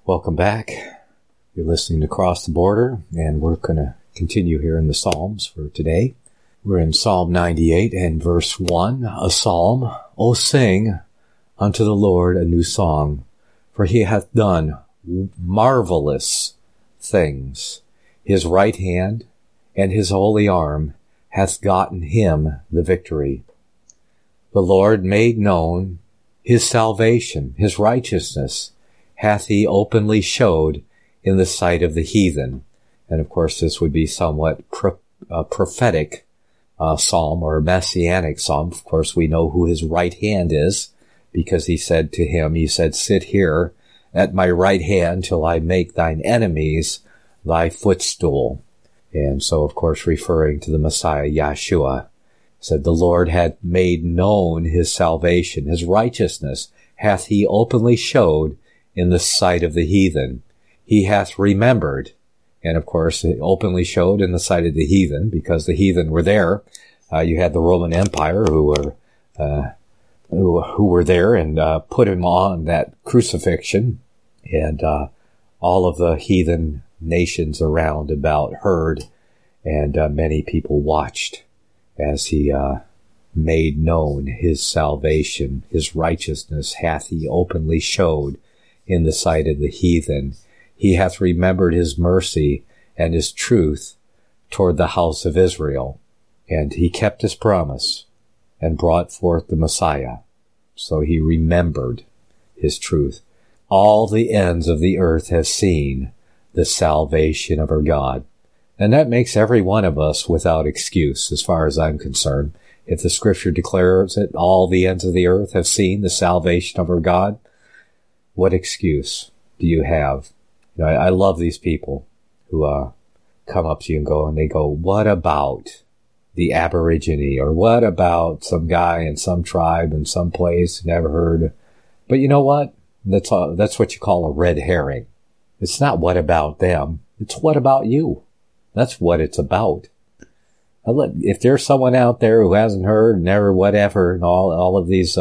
Welcome back. You're listening to Cross the Border, and we're going to continue here in the Psalms for today. We're in Psalm 98 and verse 1, a psalm. O sing unto the Lord a new song, for he hath done marvelous things. His right hand and his holy arm hath gotten him the victory. The Lord made known his salvation, his righteousness, hath he openly showed in the sight of the heathen. And of course, this would be somewhat prophetic psalm or a messianic psalm. Of course, we know who his right hand is, because he said to him, he said, sit here at my right hand till I make thine enemies thy footstool. And so, of course, referring to the Messiah, Yeshua, said the Lord had made known his salvation, his righteousness hath he openly showed in the sight of the heathen. He hath remembered, and of course it openly showed in the sight of the heathen, because the heathen were there. You had the Roman Empire who were there and put him on that crucifixion, and all of the heathen nations around about heard, and many people watched as he made known his salvation. His righteousness hath he openly showed in the sight of the heathen. He hath remembered his mercy and his truth toward the house of Israel. And he kept his promise and brought forth the Messiah. So he remembered his truth. All the ends of the earth have seen the salvation of our God. And that makes every one of us without excuse, as far as I'm concerned. If the scripture declares that all the ends of the earth have seen the salvation of our God, what excuse do you have? You know, I love these people who come up to you and they go, what about the Aborigine? Or what about some guy in some tribe in some place, never heard? But you know what? That's what you call a red herring. It's not what about them. It's what about you. That's what it's about. If there's someone out there who hasn't heard, never, whatever, and all of these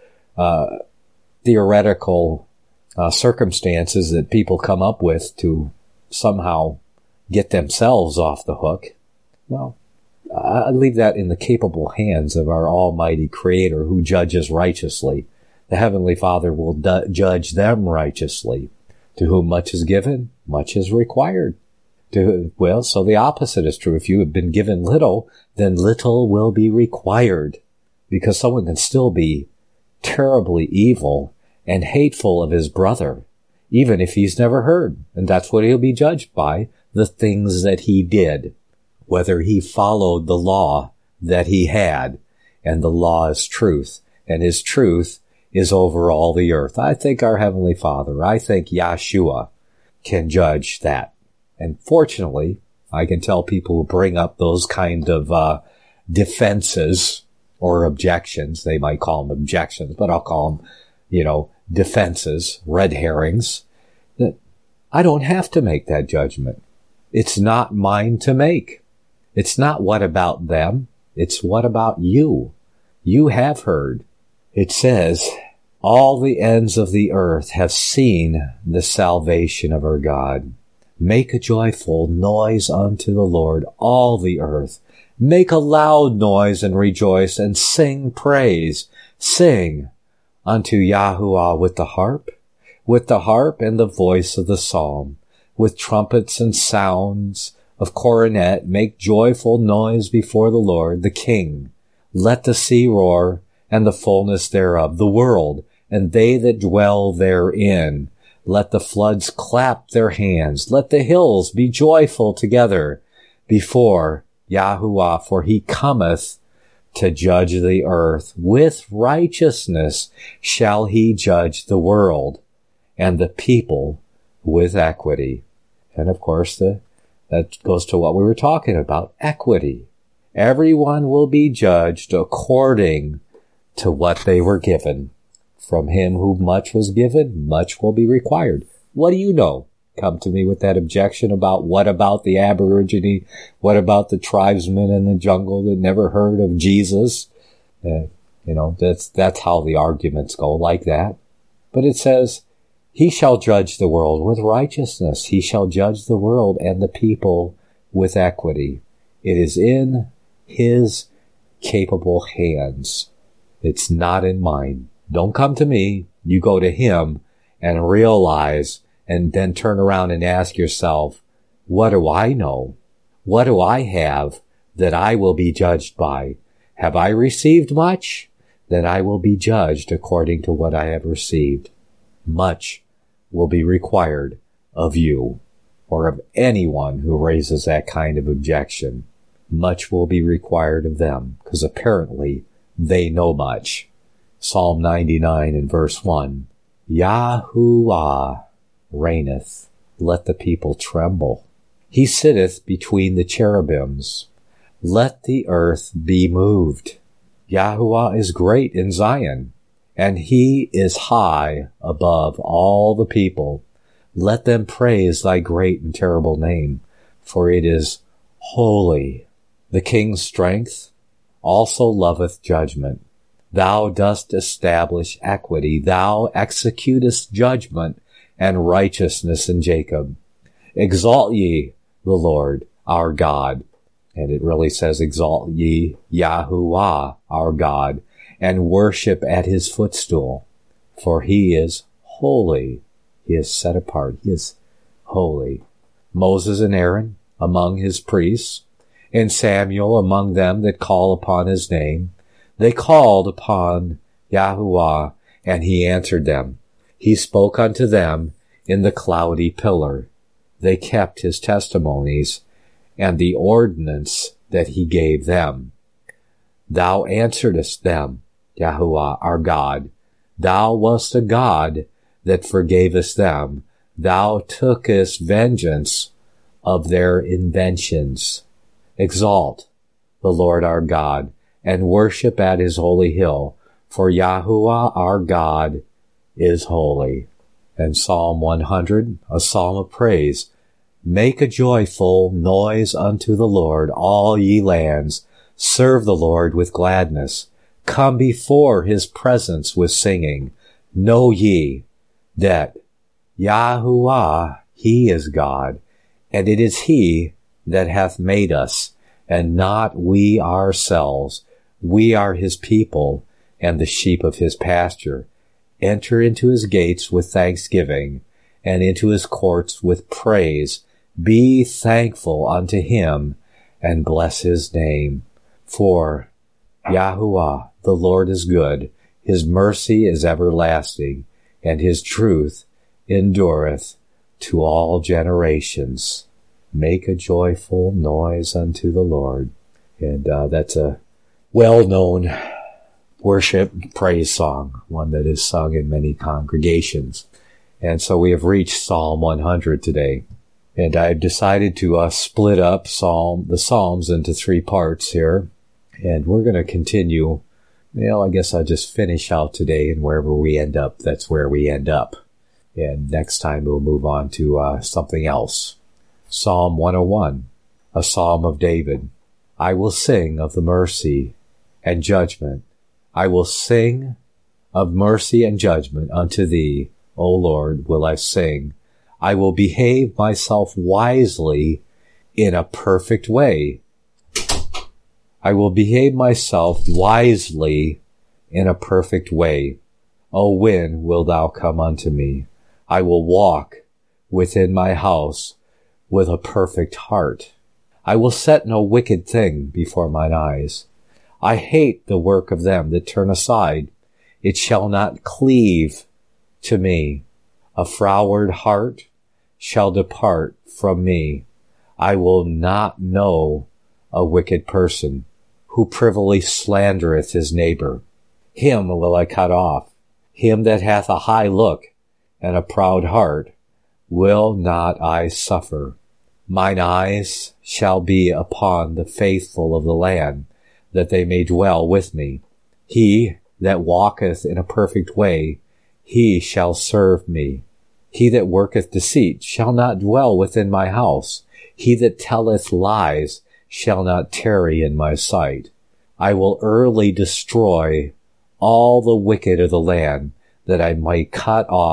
theoretical circumstances that people come up with to somehow get themselves off the hook, well, I leave that in the capable hands of our almighty Creator, who judges righteously. The Heavenly Father will judge them righteously. To whom much is given, much is required. Well, so the opposite is true. If you have been given little, then little will be required. Because someone can still be terribly evil and hateful of his brother, even if he's never heard. And that's what he'll be judged by, the things that he did. Whether he followed the law that he had, and the law is truth, and his truth is over all the earth. I think our Heavenly Father, I think Yeshua can judge that. And fortunately, I can tell people who bring up those kind of defenses or objections, they might call them objections, but I'll call them, defenses, red herrings, that I don't have to make that judgment. It's not mine to make. It's not what about them. It's what about you. You have heard. It says, all the ends of the earth have seen the salvation of our God. Make a joyful noise unto the Lord, all the earth. Make a loud noise and rejoice, and sing praise. Sing unto Yahuwah with the harp and the voice of the psalm, with trumpets and sounds of coronet. Make joyful noise before the Lord, the King. Let the sea roar, and the fullness thereof, the world, and they that dwell therein. Let the floods clap their hands. Let the hills be joyful together before Yahuwah, for he cometh to judge the earth. With righteousness shall he judge the world, and the people with equity. And of course, that goes to what we were talking about, equity. Everyone will be judged according to what they were given. From him who much was given, much will be required. What do you know? Come to me with that objection about what about the Aborigine? What about the tribesmen in the jungle that never heard of Jesus? That's how the arguments go, like that. But it says, He shall judge the world with righteousness. He shall judge the world and the people with equity. It is in his capable hands. It's not in mine. Don't come to me. You go to him and realize, and then turn around and ask yourself, what do I know? What do I have that I will be judged by? Have I received much? Then I will be judged according to what I have received. Much will be required of you, or of anyone who raises that kind of objection. Much will be required of them, because apparently they know much. Psalm 99 and verse 1, Yahuwah reigneth, let the people tremble. He sitteth between the cherubims. Let the earth be moved. Yahuwah is great in Zion, and he is high above all the people. Let them praise thy great and terrible name, for it is holy. The king's strength also loveth judgment. Thou dost establish equity. Thou executest judgment and righteousness in Jacob. Exalt ye the Lord our God. And it really says, exalt ye Yahuwah our God, and worship at his footstool. For he is holy. He is set apart. He is holy. Moses and Aaron among his priests, and Samuel among them that call upon his name. They called upon Yahuwah, and he answered them. He spoke unto them in the cloudy pillar. They kept his testimonies and the ordinance that he gave them. Thou answeredest them, Yahuwah our God. Thou wast a God that forgavest them. Thou tookest vengeance of their inventions. Exalt the Lord our God, and worship at his holy hill, for Yahuwah our God is holy. And Psalm 100, a psalm of praise. Make a joyful noise unto the Lord, all ye lands. Serve the Lord with gladness. Come before his presence with singing. Know ye that Yahuwah, he is God, and it is he that hath made us, and not we ourselves. We are his people, and the sheep of his pasture. Enter into his gates with thanksgiving, and into his courts with praise. Be thankful unto him, and bless his name. For Yahuwah, the Lord is good. His mercy is everlasting, and his truth endureth to all generations. Make a joyful noise unto the Lord. And that's a well-known worship praise song, one that is sung in many congregations. And so we have reached Psalm 100 today. And I've decided to split up the Psalms into 3 parts here. And we're going to continue. I guess I'll just finish out today, and wherever we end up, that's where we end up. And next time we'll move on to something else. Psalm 101, a psalm of David. I will sing of the mercy and judgment. I will sing of mercy and judgment unto thee, O Lord, will I sing. I will behave myself wisely in a perfect way. I will behave myself wisely in a perfect way. O when wilt thou come unto me? I will walk within my house with a perfect heart. I will set no wicked thing before mine eyes. I hate the work of them that turn aside. It shall not cleave to me. A froward heart shall depart from me. I will not know a wicked person who privily slandereth his neighbor. Him will I cut off. Him that hath a high look and a proud heart will not I suffer. Mine eyes shall be upon the faithful of the land, that they may dwell with me. He that walketh in a perfect way, he shall serve me. He that worketh deceit shall not dwell within my house. He that telleth lies shall not tarry in my sight. I will early destroy all the wicked of the land, that I might cut off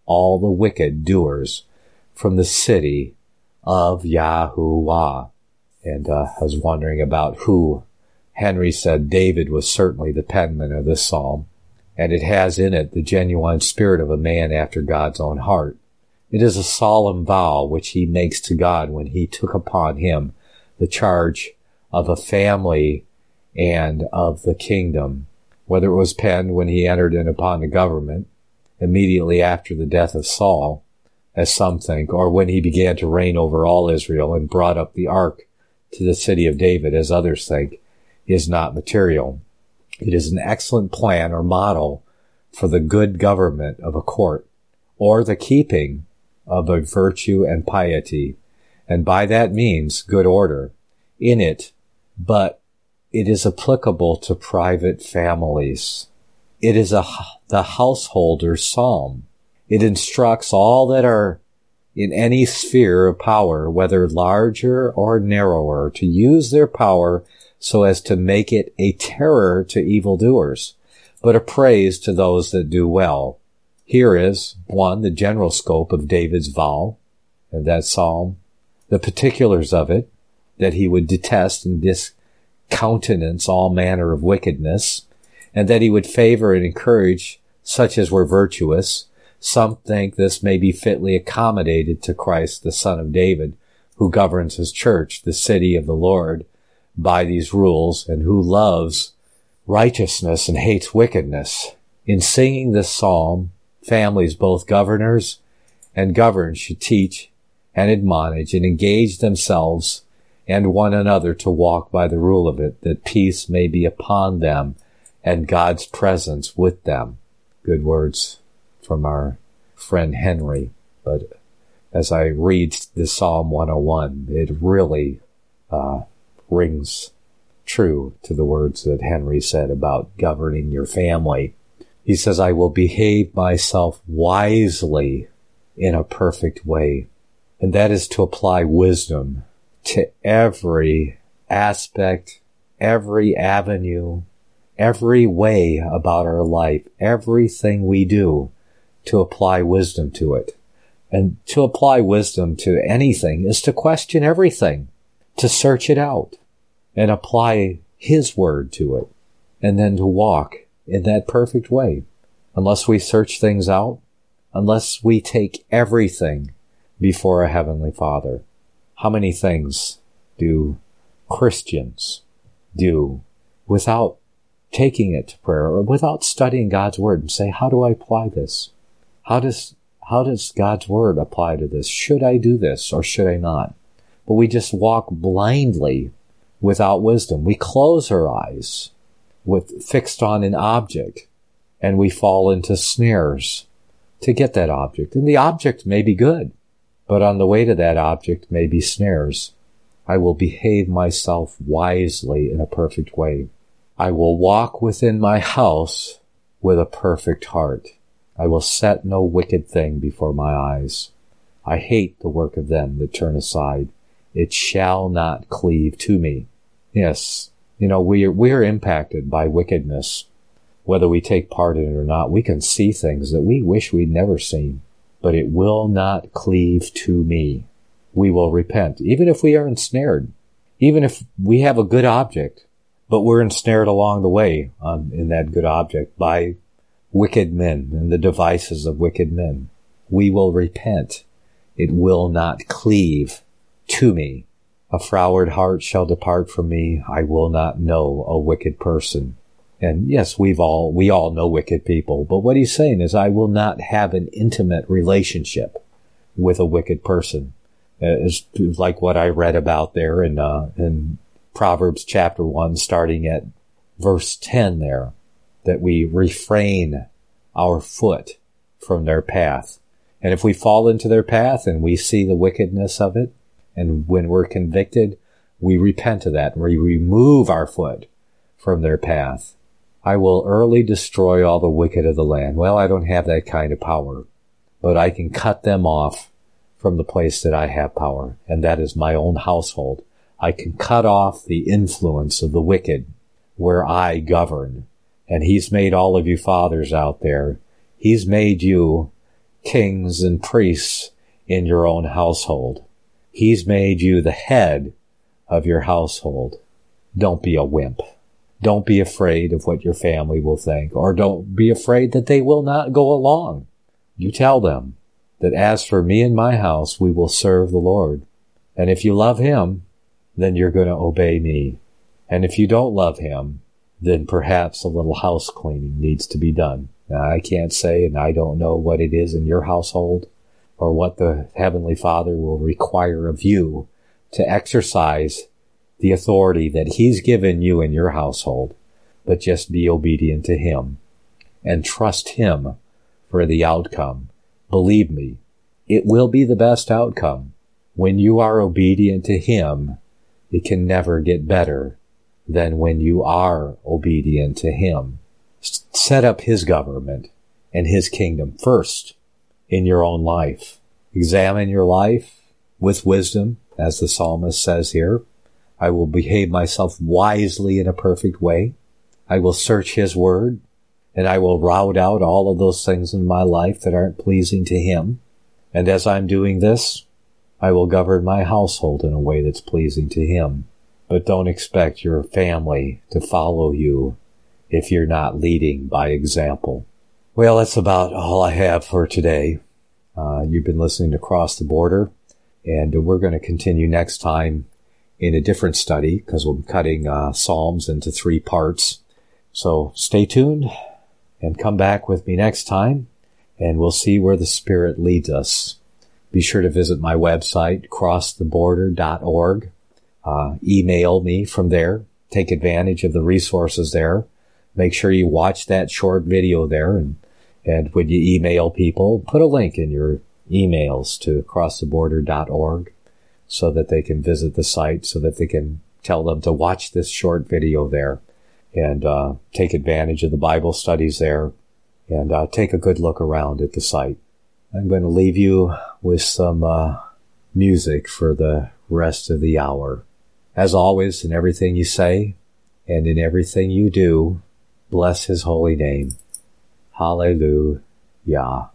all the wicked doers from the city of Yahuwah. And I was wondering about who. Henry said David was certainly the penman of this psalm, and it has in it the genuine spirit of a man after God's own heart. It is a solemn vow which he makes to God when he took upon him the charge of a family and of the kingdom, whether it was penned when he entered in upon the government immediately after the death of Saul, as some think, or when he began to reign over all Israel and brought up the ark to the city of David, as others think, is not material. It is an excellent plan or model for the good government of a court, or the keeping of a virtue and piety, and by that means good order in it, but it is applicable to private families. It is the householder's psalm. It instructs all that are in any sphere of power, whether larger or narrower, to use their power so as to make it a terror to evildoers, but a praise to those that do well. Here is, 1, the general scope of David's vow, and that psalm, the particulars of it, that he would detest and discountenance all manner of wickedness, and that he would favor and encourage such as were virtuous. Some think this may be fitly accommodated to Christ, the Son of David, who governs his church, the city of the Lord, by these rules, and who loves righteousness and hates wickedness. In singing this psalm, families, both governors and governed, should teach and admonish and engage themselves and one another to walk by the rule of it, that peace may be upon them and God's presence with them. Good words from our friend Henry. But as I read the Psalm 101, it really rings true to the words that Henry said about governing your family. He says, I will behave myself wisely in a perfect way. And that is to apply wisdom to every aspect, every avenue, every way about our life, everything we do, to apply wisdom to it. And to apply wisdom to anything is to question everything, to search it out and apply His word to it, and then to walk in that perfect way. Unless we search things out, unless we take everything before a Heavenly Father. How many things do Christians do without taking it to prayer or without studying God's Word and say, how do I apply this? How does God's Word apply to this? Should I do this or should I not? But we just walk blindly without wisdom. We close our eyes fixed on an object, and we fall into snares to get that object. And the object may be good, but on the way to that object may be snares. I will behave myself wisely in a perfect way. I will walk within my house with a perfect heart. I will set no wicked thing before my eyes. I hate the work of them that turn aside. It shall not cleave to me. Yes, we are impacted by wickedness. Whether we take part in it or not, we can see things that we wish we'd never seen. But it will not cleave to me. We will repent, even if we are ensnared, even if we have a good object, but we're ensnared along the way in that good object by wicked men and the devices of wicked men. We will repent. It will not cleave to me. A froward heart shall depart from me. I will not know a wicked person. And yes, we all know wicked people, but what he's saying is, I will not have an intimate relationship with a wicked person. It's like what I read about there in Proverbs chapter 1, starting at verse 10 there, that we refrain our foot from their path. And if we fall into their path and we see the wickedness of it, and when we're convicted, we repent of that and we remove our foot from their path. I will early destroy all the wicked of the land. Well, I don't have that kind of power, but I can cut them off from the place that I have power, and that is my own household. I can cut off the influence of the wicked where I govern. And He's made all of you fathers out there. He's made you kings and priests in your own household. He's made you the head of your household. Don't be a wimp. Don't be afraid of what your family will think, or don't be afraid that they will not go along. You tell them that as for me and my house, we will serve the Lord. And if you love him, then you're going to obey me. And if you don't love him, then perhaps a little house cleaning needs to be done. Now, I can't say, and I don't know what it is in your household or what the Heavenly Father will require of you to exercise the authority that he's given you in your household, but just be obedient to him and trust him for the outcome. Believe me, it will be the best outcome. When you are obedient to him, it can never get better than when you are obedient to him. Set up his government and his kingdom first in your own life. Examine your life with wisdom, as the psalmist says here. I will behave myself wisely in a perfect way. I will search his word, and I will rout out all of those things in my life that aren't pleasing to him. And as I'm doing this, I will govern my household in a way that's pleasing to him. But don't expect your family to follow you if you're not leading by example. Well, that's about all I have for today. You've been listening to Cross the Border, and we're going to continue next time in a different study because we're cutting Psalms into 3 parts. So stay tuned and come back with me next time, and we'll see where the Spirit leads us. Be sure to visit my website, crosstheborder.org. Email me from there. Take advantage of the resources there. Make sure you watch that short video there, and when you email people, put a link in your emails to crosstheborder.org so that they can visit the site, so that they can tell them to watch this short video there and take advantage of the Bible studies there and take a good look around at the site. I'm going to leave you with some music for the rest of the hour. As always, in everything you say and in everything you do, bless his holy name. Hallelujah.